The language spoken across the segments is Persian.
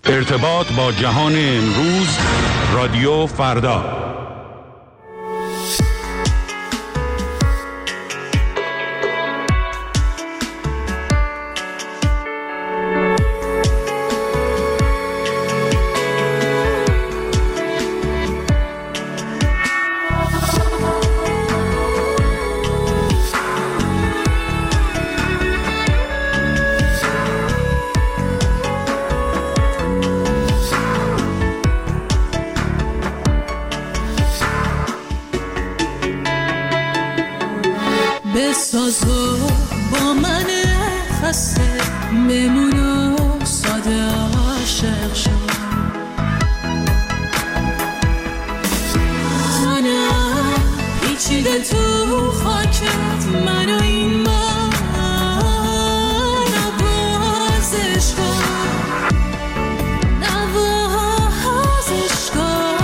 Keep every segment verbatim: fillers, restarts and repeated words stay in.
ارتباط با جهان امروز، رادیو فردا. بسازو با من خسته بمونو ساده عاشق شد تنم پیچیده تو خاکت منو این من نوازش کن نوازش کن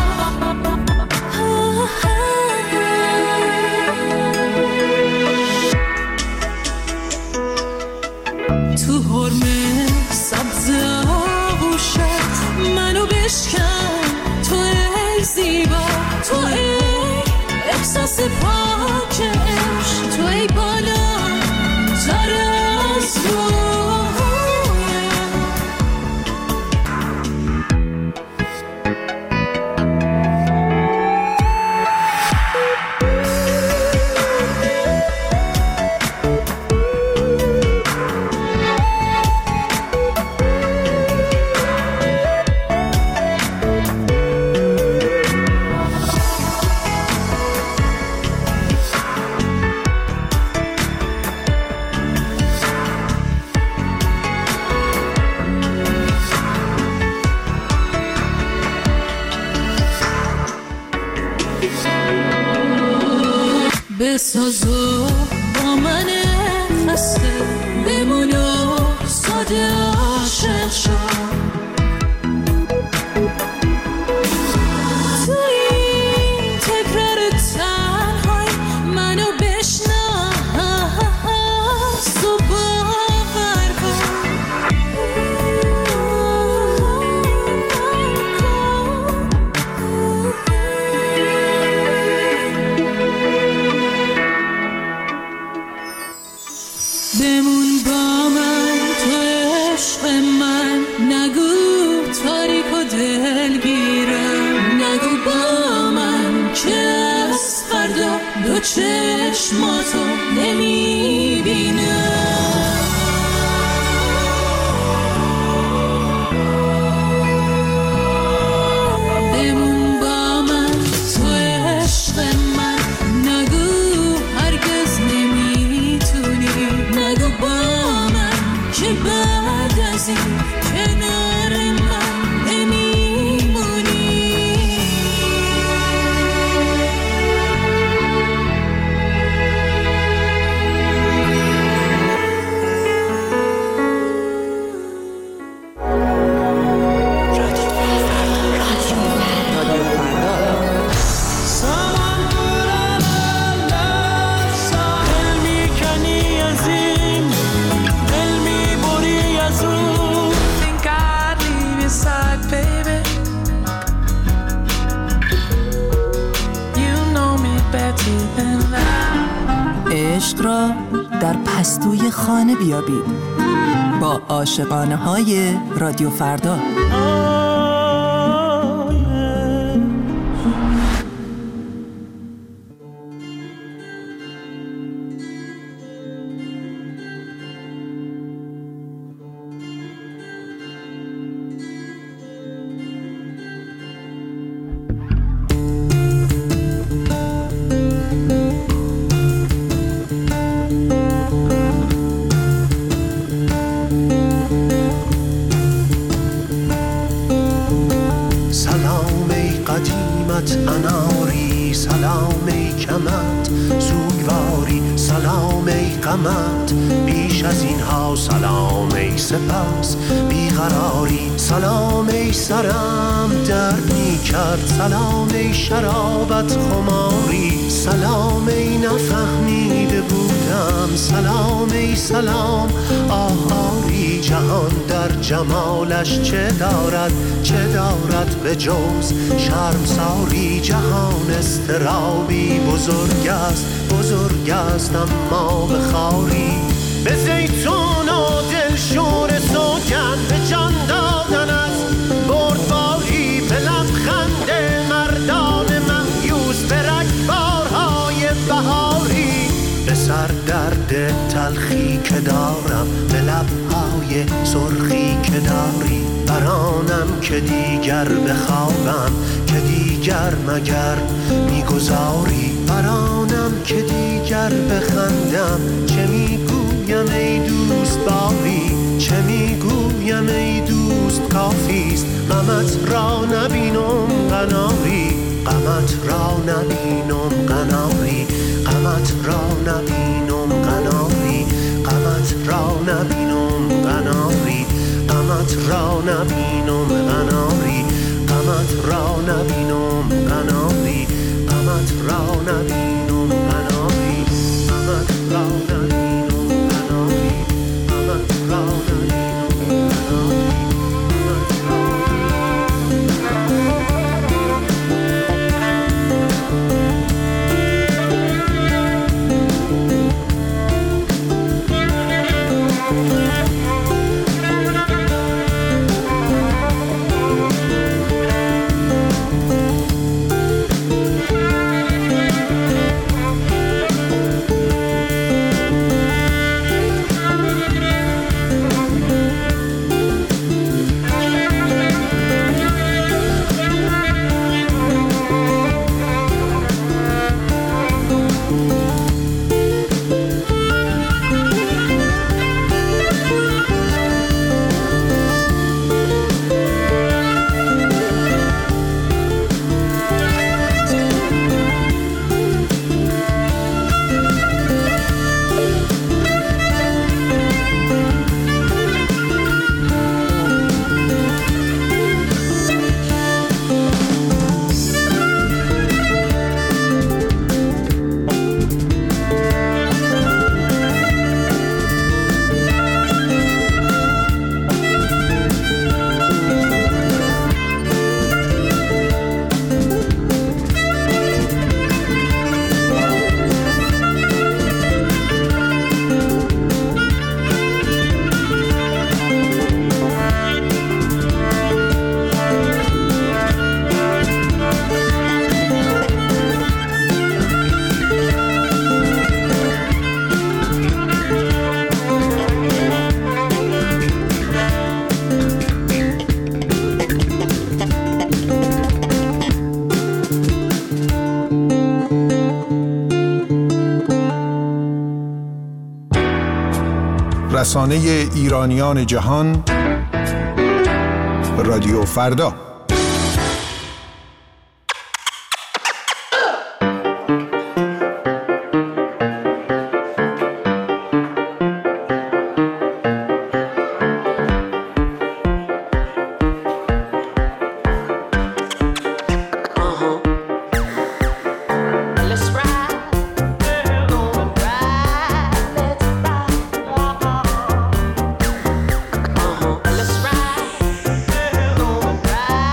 تو حرمه سبز آغوشت منو بشکن تو ای زیبا تو ای احساس پاک عشق تو ای بالا تر از بسازو با من خسته بمونو ساده عاشق شد تو این تکرار تنهای منو بشناس و باور کن بمون با من تو عشق من نگو تاریک و دلگیرم نگو با من که از فردا دو چشماتو نمیبینم بمون با من تو عشق من نگو هرگز نمیتونی نگو با من که بعد از این کنار من نمیمونی عشق را در پستوی خانه بیابید با عاشقانه های رادیو فردا. اناری سلام ای کمت سوگواری سلام ای غمت بیش از اینها سلام ای سپس بیقراری سلام ای سرم درد می کرد سلام ای شرابت خماری سلام ای نفهمیده بود جانم سلام ای سلام. آهاری جهان در جمالش چه دارد چه دارد به جز شرمساری. جهان استرابی بزرگ است بزرگ است اما به خاری. به زیتون و دلشور سوگن به جان دادن است بردباری. به لبخند مردان مهیوس به رگبارهای بهاری. به سر درد تلخی که دارم به لبهای سرخی که داری. برانم که دیگر بخوابم که دیگر مگر میگذاری. برانم که دیگر بخندم چه میگویم ای دوست باری. چه میگویم ای دوست کافیست غمت را نبینم قناری. غمت را نبینم قناری. غمت را نبینم قناری. غمت را نبینم قناری. غمت را نبینم قناری. غمت را نبینم قناری. غمت را نبینم قناری. غمت را نبینم قناری. غمت را نبینم قناری. رسانه ایرانیان جهان رادیو فردا. Let's ride.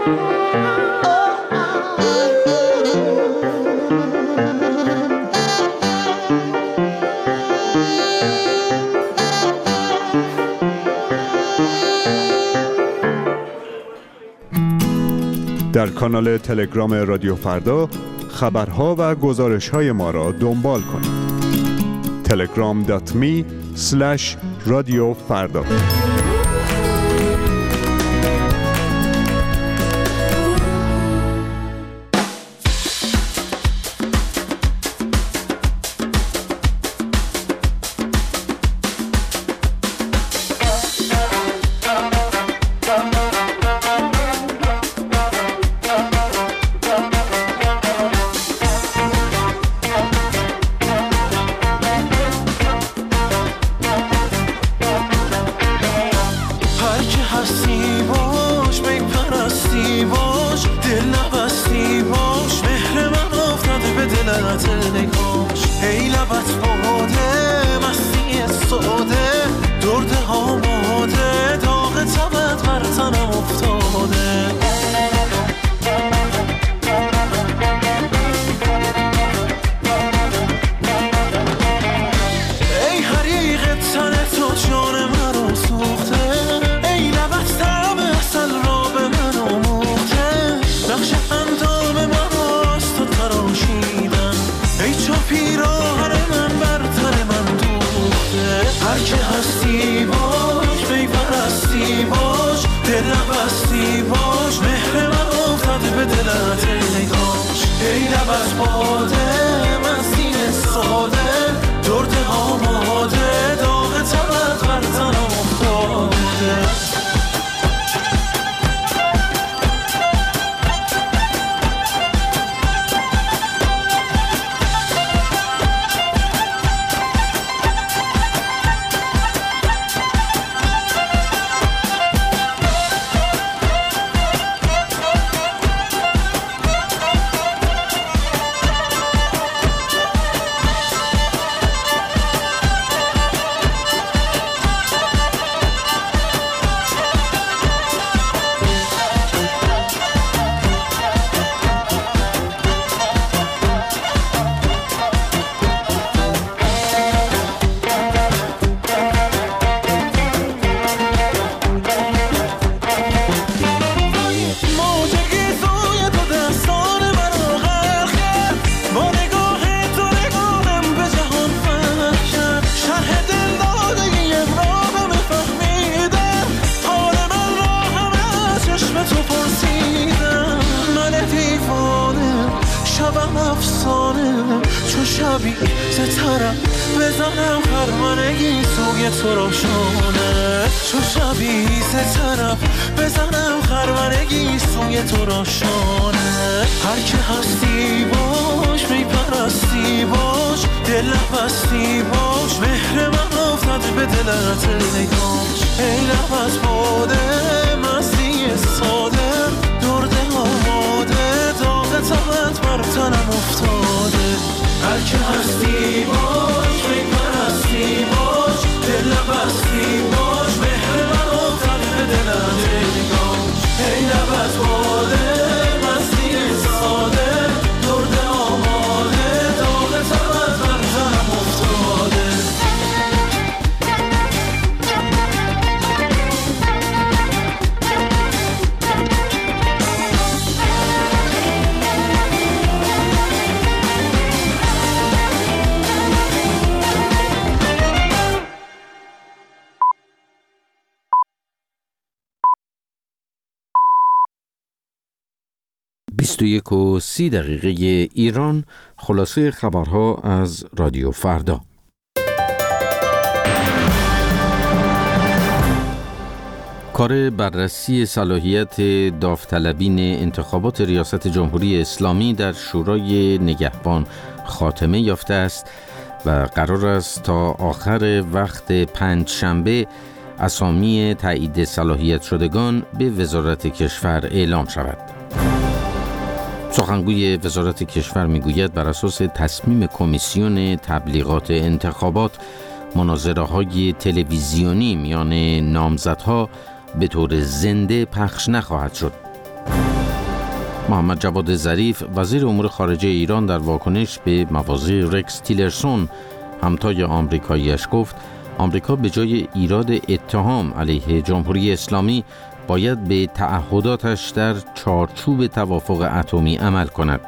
در کانال تلگرام رادیو فردا خبرها و گزارش‌های ما را دنبال کنید. تلگرام دات می اسلش رادیو فردا. بیست و یک و سی دقیقه ایران، خلاصه خبرها از رادیو فردا. کار بررسی صلاحیت داوطلبین انتخابات ریاست جمهوری اسلامی در شورای نگهبان خاتمه یافته است و قرار است تا آخر وقت پنجشنبه اسامی تایید صلاحیت شدگان به وزارت کشور اعلام شود. سخنگوی وزارت کشور میگوید بر اساس تصمیم کمیسیون تبلیغات انتخابات مناظره‌های تلویزیونی میان نامزدها به طور زنده پخش نخواهد شد. محمد جواد ظریف وزیر امور خارجه ایران در واکنش به مواضع رکس تیلرسون همتای آمریکایی‌اش گفت آمریکا به جای ایراد اتهام علیه جمهوری اسلامی باید به تعهداتش در چارچوب توافق اتمی عمل کند.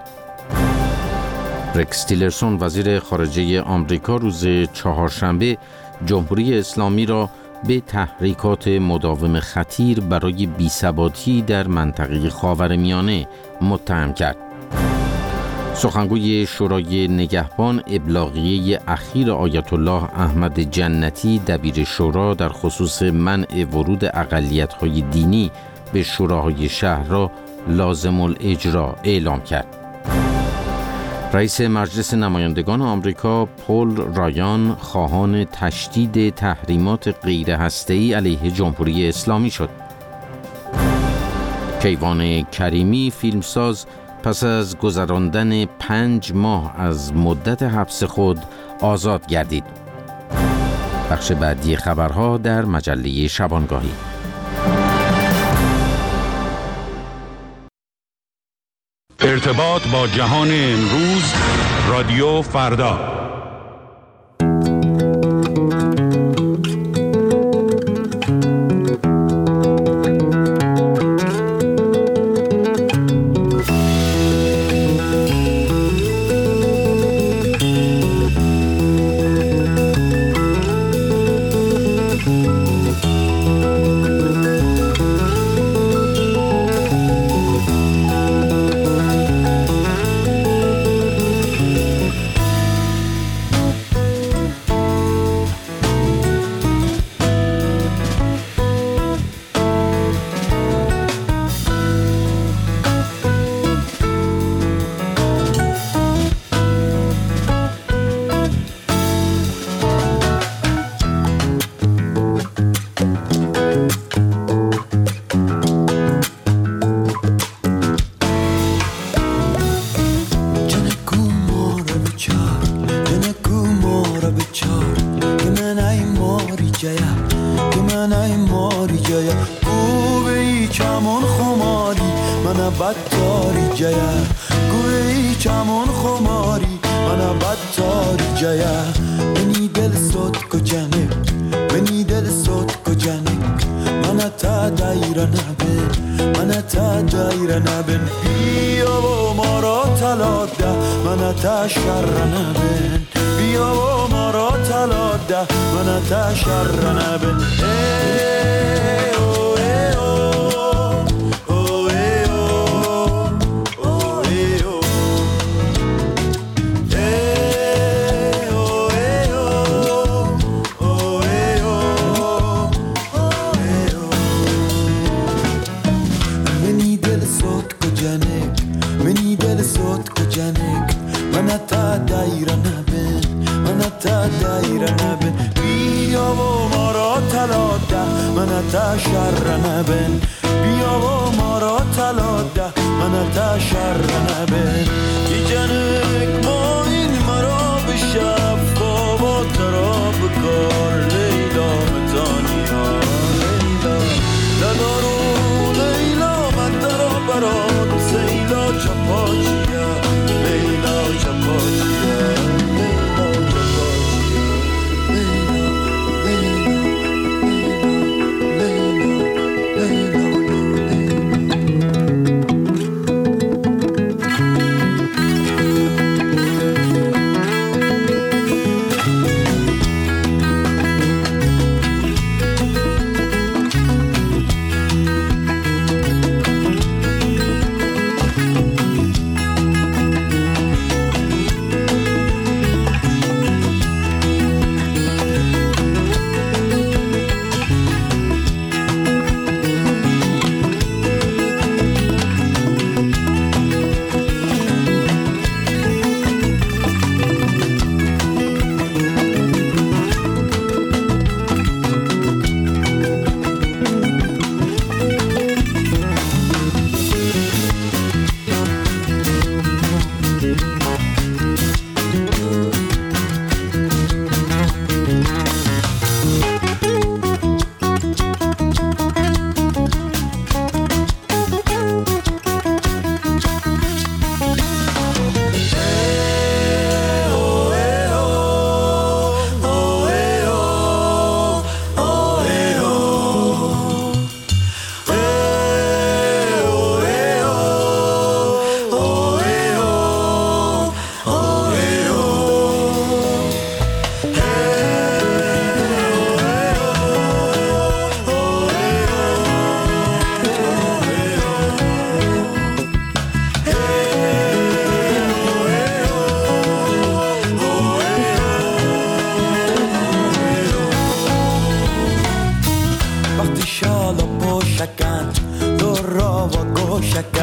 رکس تیلرسون وزیر خارجه آمریکا روز چهارشنبه جمهوری اسلامی را به تحریکات مداوم خطیر برای بی‌ثباتی در منطقه خاورمیانه متهم کرد. سخنگوی شورای نگهبان ابلاغیه اخیر آیت الله احمد جنتی دبیر شورا در خصوص منع ورود اقلیت‌های دینی به شوراهای شهر را لازم الاجرا اعلام کرد. رئیس مجلس نمایندگان آمریکا پول رایان خواهان تشدید تحریمات غیر هسته‌ای علیه جمهوری اسلامی شد. کیوان کریمی فیلمساز پس از گذراندن پنج ماه از مدت حبس خود آزاد گردید. بخش بعدی خبرها در مجله شبانگاهی. ارتباط با جهان امروز، رادیو فردا.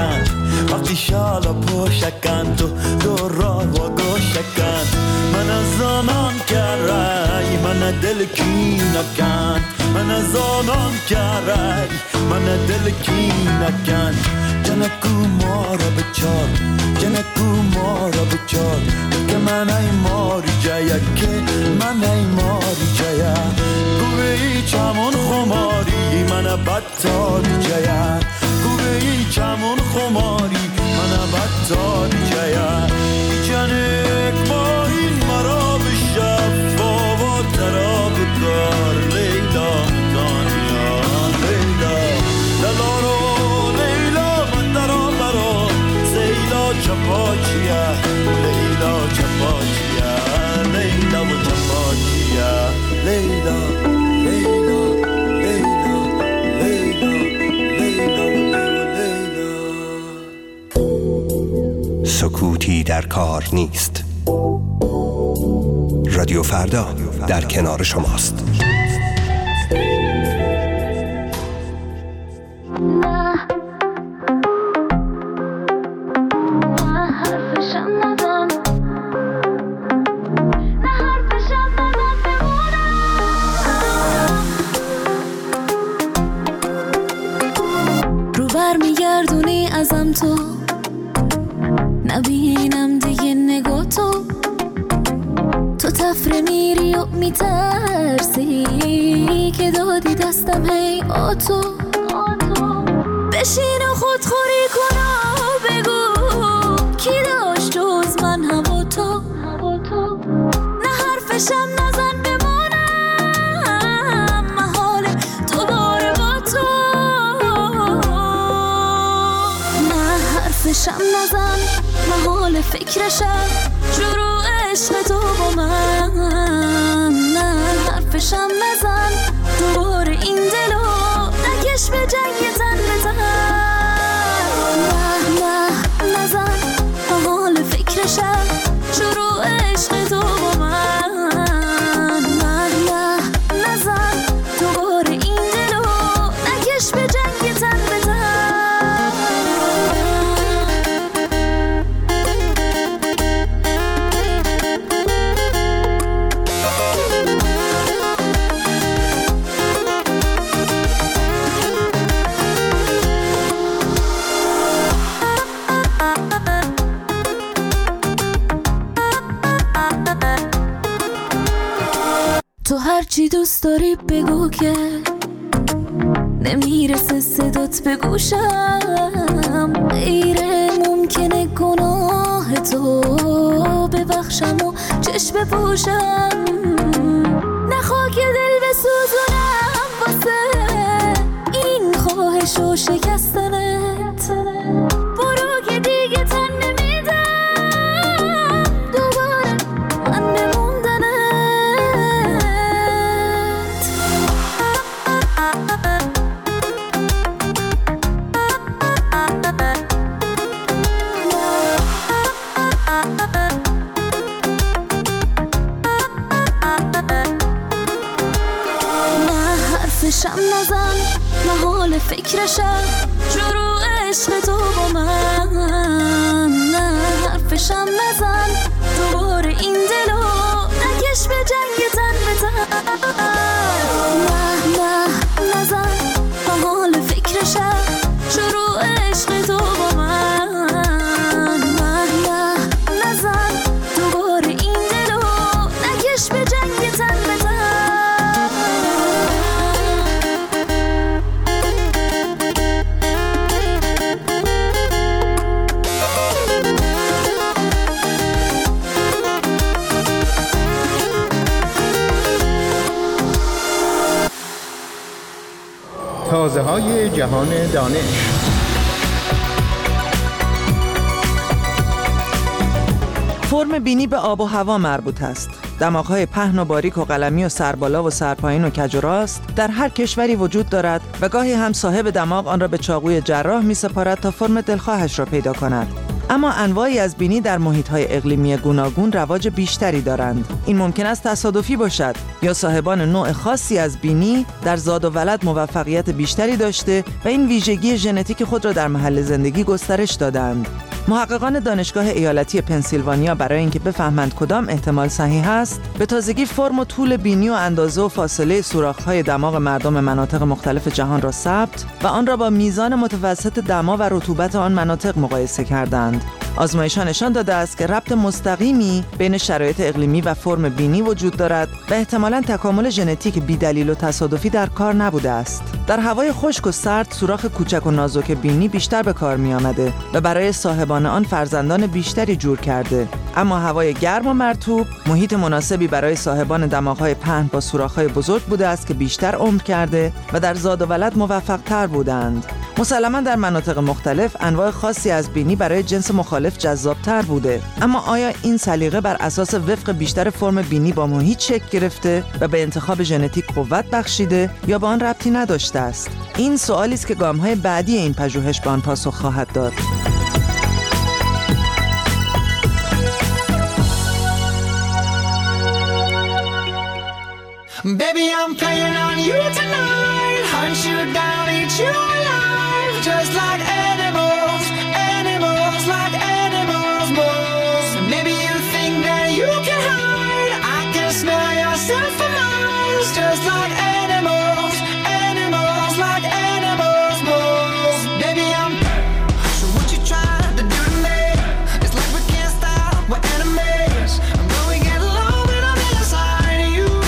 شکند وقتی شالا پوشکند تو دو را و گوشکند من از آنم که رای من دل کی نکند من از آنم که رای من دل کی نکند جنکو ما را بچار جنکو ما را بچار که من ای ماری جایا که من ای ماری جایا گوی چمون خماری من بدتاری جایا گوی چمون خماری من بدتاری جایا جنک با این مرا بشف و ترا بکار لیلا دانیا لیلا لالارو لیلا من درا برا زیلا چپاچیا لیلا چپاچیا لیلا و چپاچیا لیلا لیلا لیلا لیلا لیلا لیلا سکوتی در کار نیست. رادیو فردا در کنار شماست. رو برمیگردونی ازم تو نبینم دیگه نگاه تو تو تفره میری و میترسی که دادی دستم هی آتو بشین و خودخوری کن و بگو کی داشت جز من هوا تو نه حرفشم نزن بمانم محاله دوباره با تو نه حرفشم نزن محال فکرشم شروع عشق تو با من نه حرفشم نزن دوباره این دلو نکش به جنگ تن بزن نه نه نزن محال فکرشم شروع عشق تو با من نه نه نزن دوباره این دلو نکش به جنگ تن بزن تو هرچی دوست داری بگو که نمیرسه صدات به گوشم غیر ممکنه گناه تو ببخشم و چشم بپوشم نخوا که دل بسوزونم واسه این خواهش و شکستنت برو که دیگه تن نمیدم دوباره من بموندنت حرفشم نزن محال فکرشم شروع عشق تو با من نه حرفشم نزن دوباره این دلو نکش به جنگ تن بزن نه نه نزن محال فکرشم شروع عشق تو با من نه نه نزن دوباره این دلو نکش به جنگ تن بزن تازه های جهان دانش. فرم بینی به آب و هوا مربوط است. دماغ‌های پهن و باریک و قلمی و سربالا و سرپایین و کج و راست در هر کشوری وجود دارد و گاهی هم صاحب دماغ آن را به چاقوی جراح می‌سپارد تا فرم دلخواهش را پیدا کند. اما انواعی از بینی در محیط‌های اقلیمی گوناگون رواج بیشتری دارند. این ممکن است تصادفی باشد یا صاحبان نوع خاصی از بینی در زاد و ولد موفقیت بیشتری داشته و این ویژگی ژنتیک خود را در محل زندگی گسترش دادند. محققان دانشگاه ایالتی پنسیلوانیا برای اینکه بفهمند کدام احتمال صحیح است، به تازگی فرم و طول بینی و اندازه و فاصله سوراخ‌های دماغ مردم مناطق مختلف جهان را ثبت و آن را با میزان متوسط دما و رطوبت آن مناطق مقایسه کردند. آزمایش‌ها نشان داده است که ربط مستقیمی بین شرایط اقلیمی و فرم بینی وجود دارد و احتمالاً تکامل ژنتیک بی‌دلیل و تصادفی در کار نبوده است. در هوای خشک و سرد سوراخ کوچک و نازک بینی بیشتر به کار می‌آمده و برای صاحبان آن فرزندان بیشتری جور کرده. اما هوای گرم و مرطوب محیط مناسبی برای صاحبان دماغ‌های پهن با سوراخ‌های بزرگ بوده است که بیشتر عمر کرده و در زاد و ولد موفق‌تر بودند. مسلماً در مناطق مختلف انواع خاصی از بینی برای جنس مخالف جذاب‌تر بوده. اما آیا این سلیقه بر اساس وفق بیشتر فرم بینی با محیط شکل گرفته و به انتخاب ژنتیک قوت بخشیده یا به آن ربطی نداشته است؟ این سوالی است که گام‌های بعدی این پژوهش به آن پاسخ خواهد داد. Baby, I'm playing on you tonight. Hunt you down, eat you alive. Just like animals, animals, like animals, moles. Maybe you think that you can hide. I can smell yourself for miles. Just like animals, animals, like animals, moles. Baby, I'm. So what you trying to do to me? It's like we can't stop, we're enemies. I'm going to get along when I'm inside of you.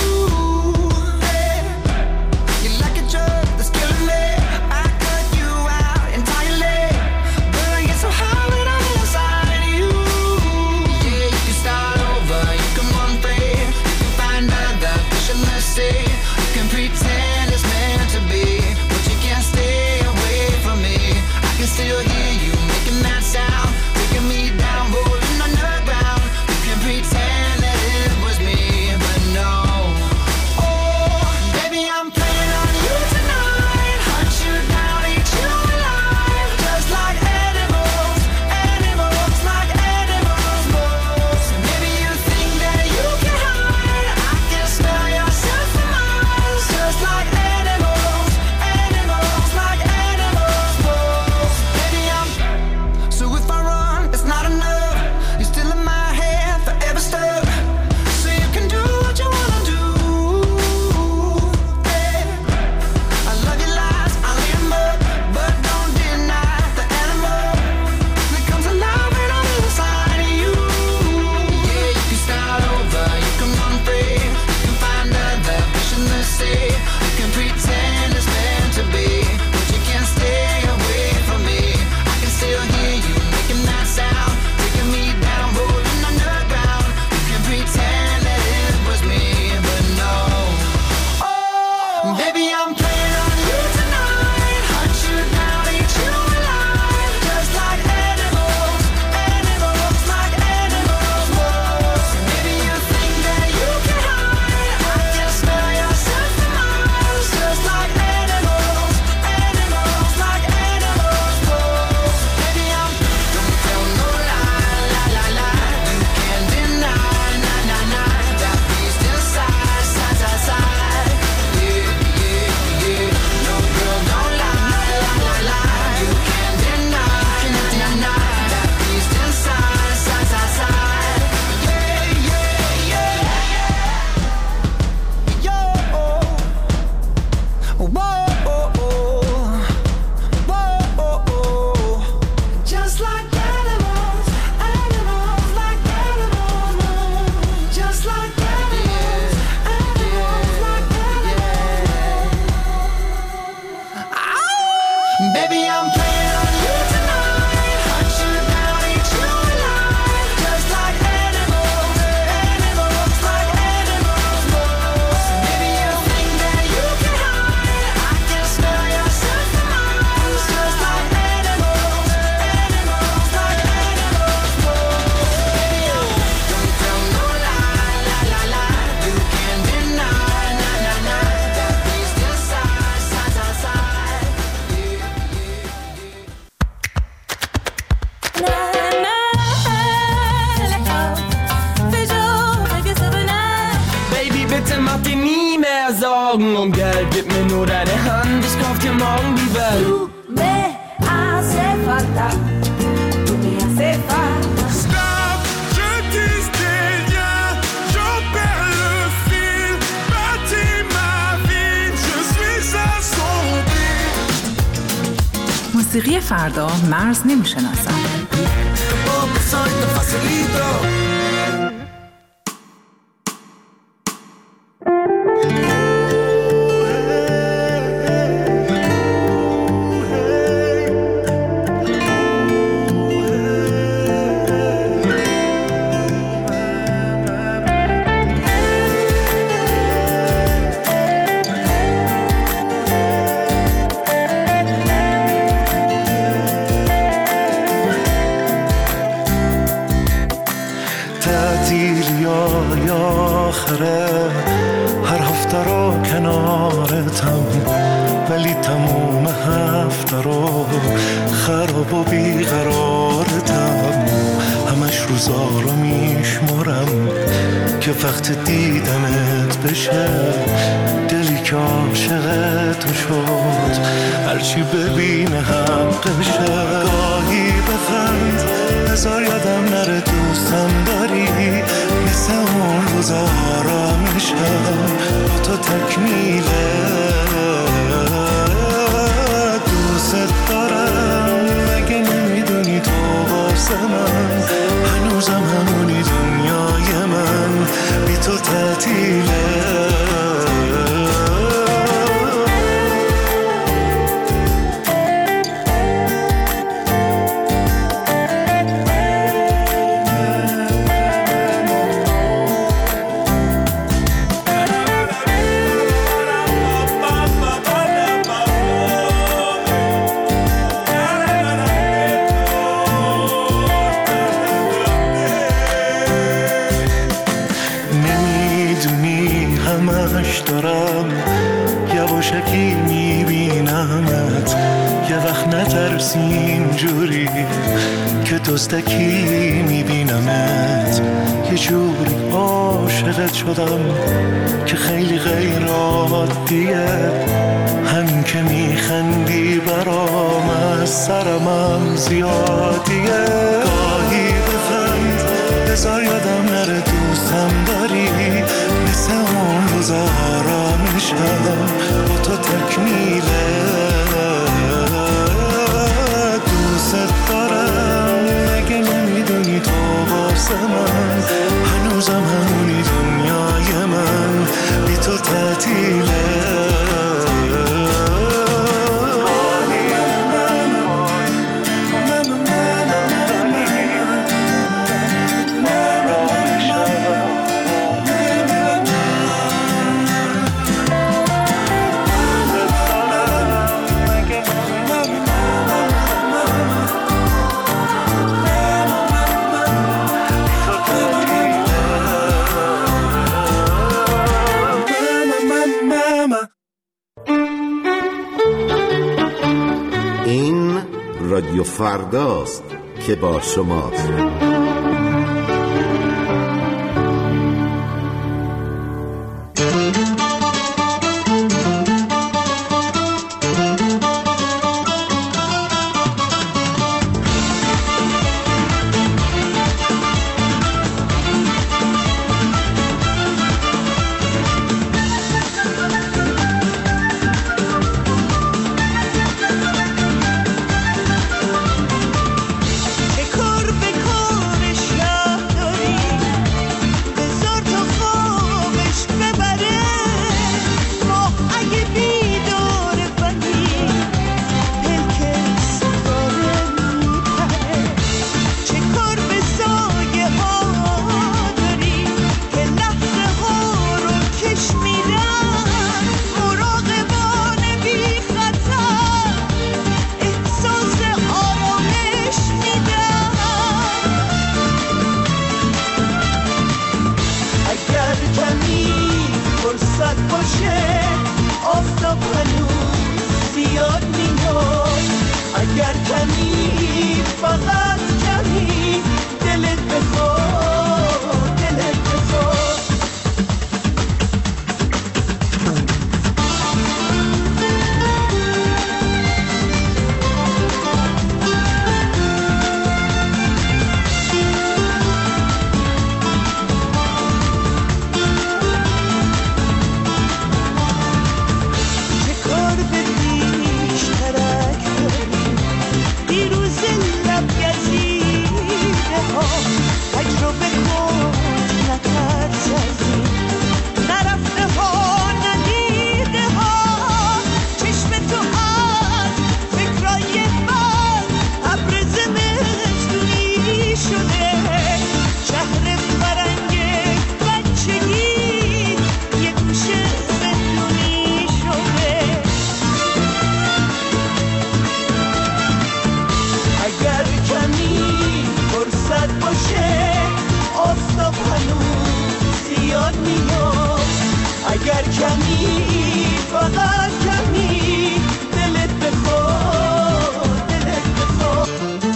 Na na Augen umgelt, gib mir nur deine Hand, ich kauf dir morgen die Welt. Du me hace falta, tu me hace falta. Stop, je dis des liens, j'en perds le fil. Bâtis ma vie, je suis assombri. موسیقی فردا مرز نمیشناسد. هر هفته رو کنارتم ولی تموم هفته رو خراب و بیقرارتم همش روزا رو میشمارم که وقت دیدنت بشه دلی که عاشق تو شد هرچی ببینه حقشه گاهی بخند بذار یادم نره دوستم داری مثل اون روزا آرامشم با تو تکمیله دوست دارم مگه نمیدونی تو واسه من هنوزم همونی دنیای من بی تو تعطیله دارم یواشکی میبینمت یه وقت نترسی اینجوری که دزدکی میبینمت یه جوری عاشقت شدم که خیلی غیر عادیه همین که میخندی برام از سرمم زیادیه گاهی بخند بذار یادم نره دوستم داری مثل اون روزا آرامشم با تو تکمیله دوست دارم مگه نمیدونی تو واسه من هنوزم همونی دنیای من بی تو تعطیله رادیو فرداست که با شماست. زیاد میاد. اگر کمی فقط کمی دلت بخواد دلت بخواد.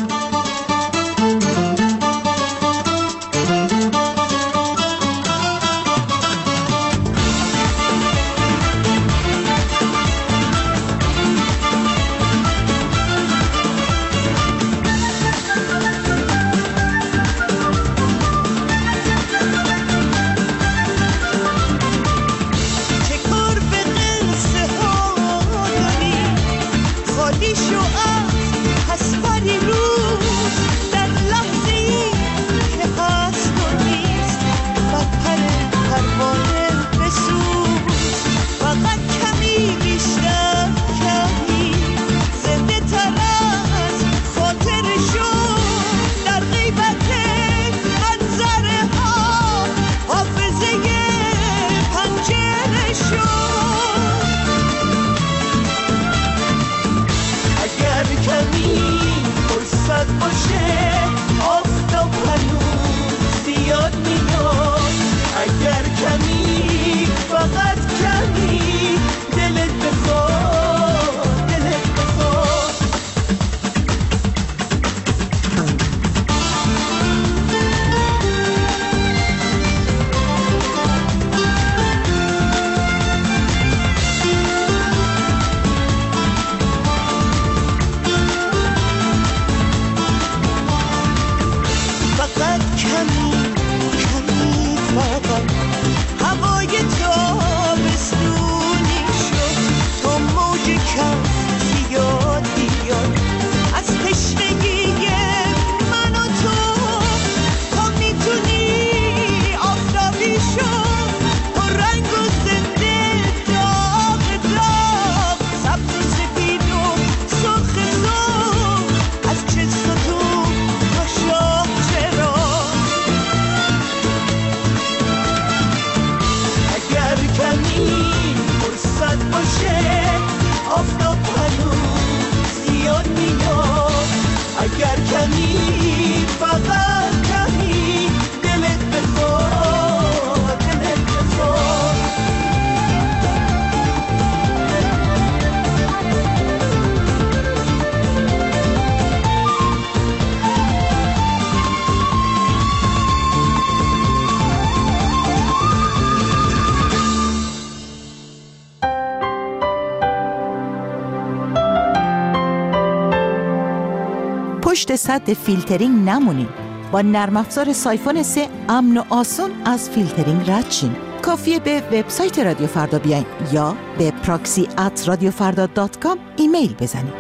پشت سد فیلترینگ نمونین. با نرم افزار سایفون سه امن و آسون از فیلترینگ رد شین. کافیه به وبسایت رادیو فردا بیاین یا به پراکسی ات رادیو فردا دات کام ایمیل بزنید.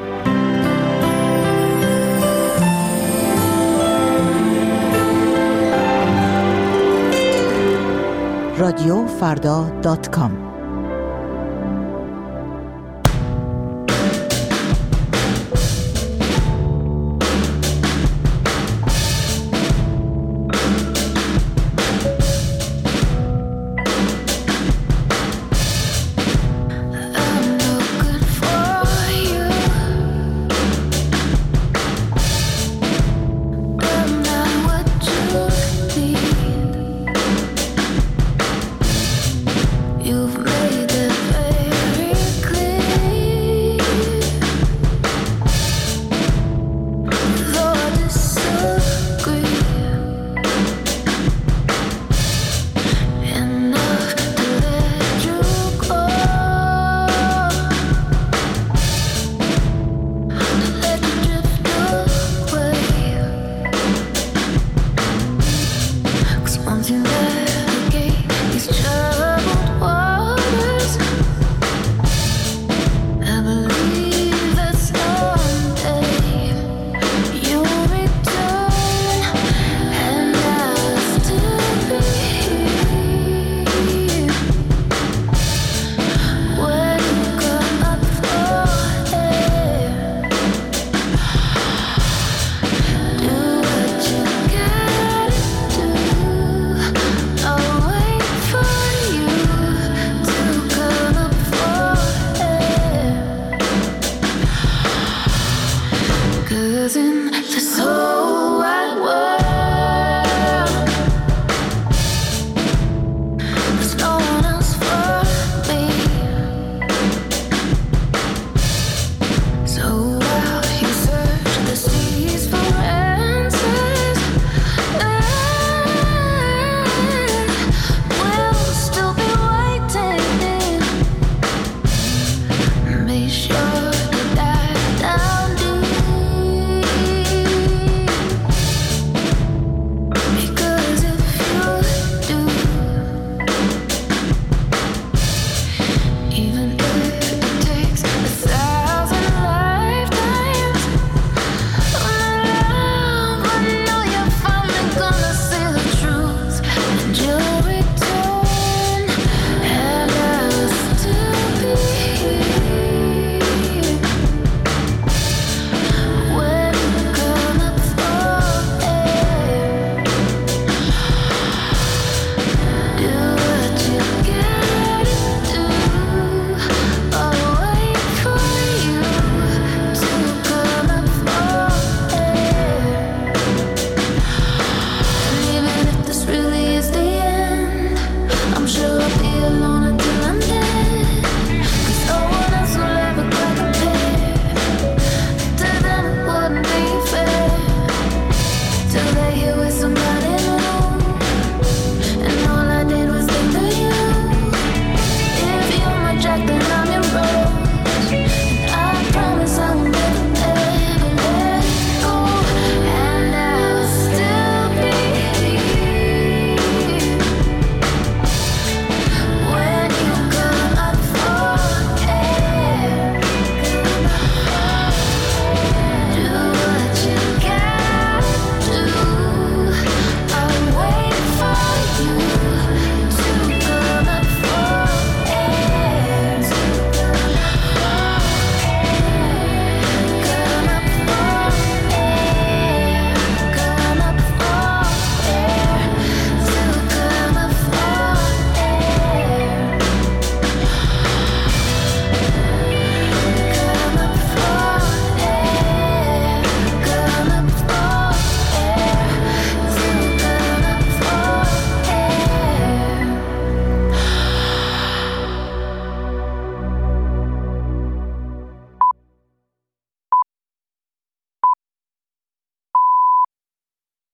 رادیو فردا دات کام